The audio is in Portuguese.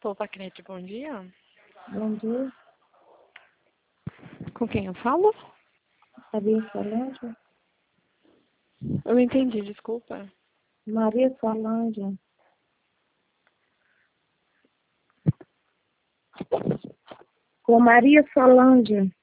Poupa Crete, bom dia. Bom dia, Com quem eu falo? Maria Solange. Eu não entendi, desculpa. Maria Solange. Com Maria Solange.